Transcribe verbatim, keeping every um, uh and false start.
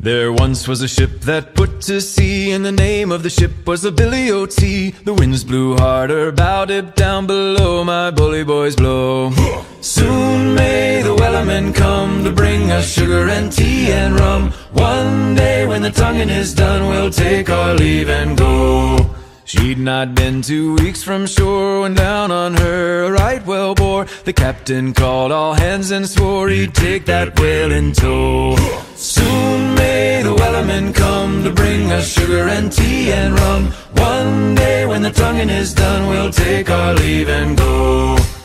There once was a ship that put to sea, and the name of the ship was the Billy O T. The winds blew harder, bowed it down below, my bully boys blow. Soon may the wellerman come to bring us sugar and tea and rum. One day when the tonguing is done, we'll take our leave and go. She'd not been two weeks from shore when down on her a right whale bore. The captain called all hands and swore he'd take that whale in tow. Soon may the wellerman come to bring us sugar and tea and rum. One day when the tonguing is done, we'll take our leave and go.